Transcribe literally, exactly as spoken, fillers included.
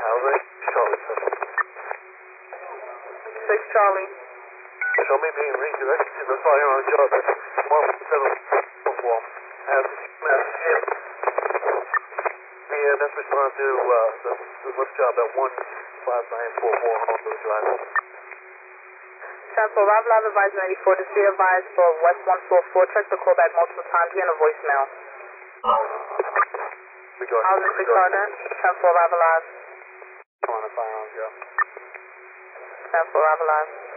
How's it? Charlie seven. six Charlie. Show me being redirected to the fire on job at one seven four. As message. Yeah, that's respond to uh, the, the lift job at one five nine four four Honolulu Drive. ten four, arrival live advisor ninety-four, just be advised for West one four four, check the callback multiple times, get a voicemail. Regarding, How's it, six Sergeant? ten four, arrival live. On a firearms job. ten four, arrival live.